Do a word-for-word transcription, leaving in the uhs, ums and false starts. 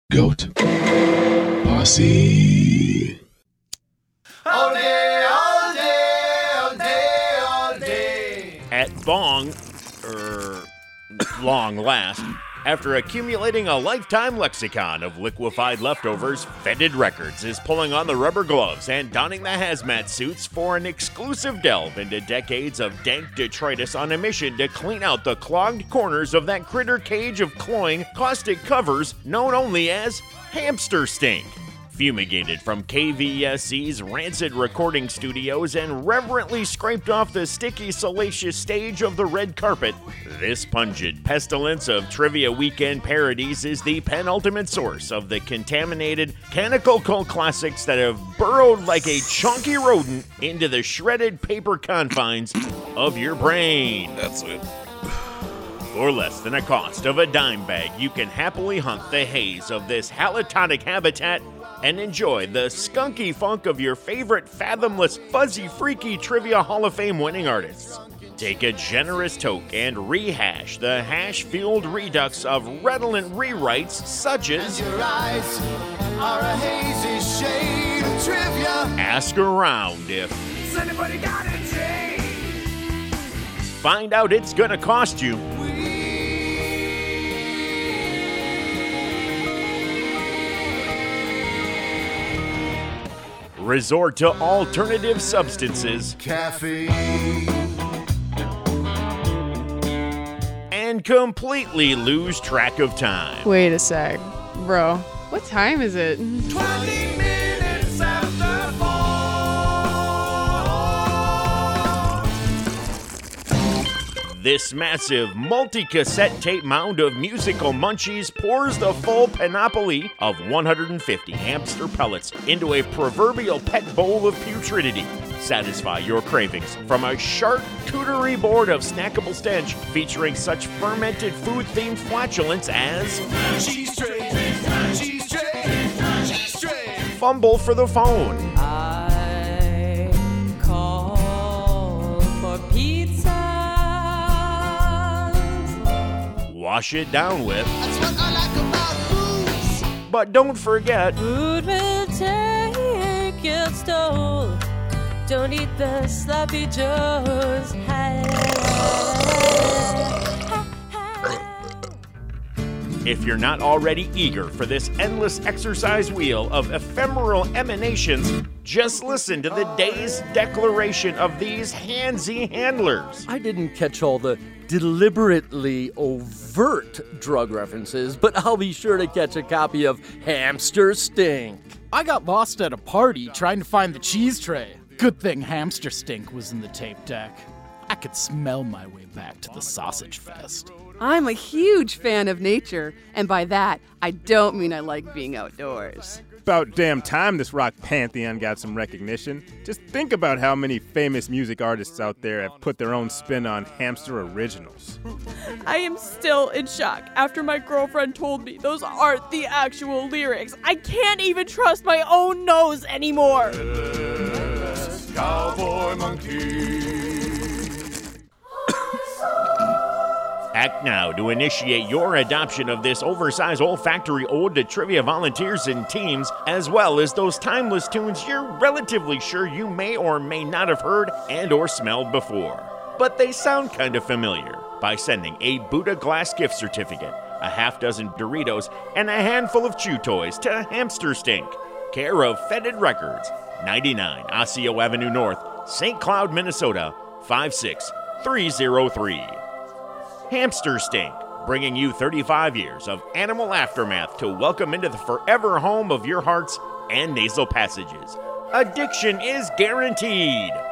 Goat Posse. All day, all day, all day, all day. At Bong, er, long last, after accumulating a lifetime lexicon of liquefied leftovers, Fetid Records is pulling on the rubber gloves and donning the hazmat suits for an exclusive delve into decades of dank detritus on a mission to clean out the clogged corners of that critter cage of cloying, caustic covers known only as hamster stink. Fumigated from K V S C's rancid recording studios and reverently scraped off the sticky, salacious stage of the red carpet, this pungent pestilence of Trivia Weekend parodies is the penultimate source of the contaminated, canonical cult classics that have burrowed like a chunky rodent into the shredded paper confines of your brain. That's it. For less than a cost of a dime bag, you can happily hunt the haze of this halotonic habitat and enjoy the skunky funk of your favorite fathomless, fuzzy, freaky Trivia Hall of Fame winning artists. Take a generous toke and rehash the hash-fueled redux of redolent rewrites such as Your eyes are a hazy shade of trivia. Ask Around If. Has anybody got a J? Find out it's gonna cost you. Resort to alternative substances Caffeine. and completely lose track of time. Wait a sec. Bro, what time is it? Twenty minutes after four. This massive multi-cassette tape mound of musical munchies pours the full panoply of one hundred fifty hamster pellets into a proverbial pet bowl of putridity. Satisfy your cravings from a charcuterie board of snackable stench featuring such fermented food-themed flatulence as Cheese tray, cheese tray, cheese tray. Fumble for the Phone, I call for pizza. Wash It Down With, That's what I like about booze. but don't forget Food will take your stole. Don't eat the sloppy joes. if you're not already eager for this endless exercise wheel of ephemeral emanations, just listen to the day's declaration of these handsy handlers. I didn't catch all the deliberately overt drug references, but I'll be sure to catch a copy of Hamster Stink. I got lost at a party trying to find the cheese tray. Good thing Hamster Stink was in the tape deck. I could smell my way back to the sausage fest. I'm a huge fan of nature, and by that, I don't mean I like being outdoors. About damn time this rock pantheon got some recognition. Just think about how many famous music artists out there have put their own spin on hamster originals. I am still in shock after my girlfriend told me those aren't the actual lyrics. I can't even trust my own nose anymore. Cowboy monkey. Act now to initiate your adoption of this oversized olfactory ode to trivia volunteers and teams, as well as those timeless tunes you're relatively sure you may or may not have heard and or smelled before. But they sound kind of familiar by sending a Buddha Glass gift certificate, a half dozen Doritos, and a handful of chew toys to Hamster Stink, care of Fetid Records, ninety-nine Osseo Avenue North, Saint Cloud, Minnesota, five six three zero three. Hamster Stink, bringing you thirty-five years of animal aftermath to welcome into the forever home of your hearts and nasal passages. Addiction is guaranteed.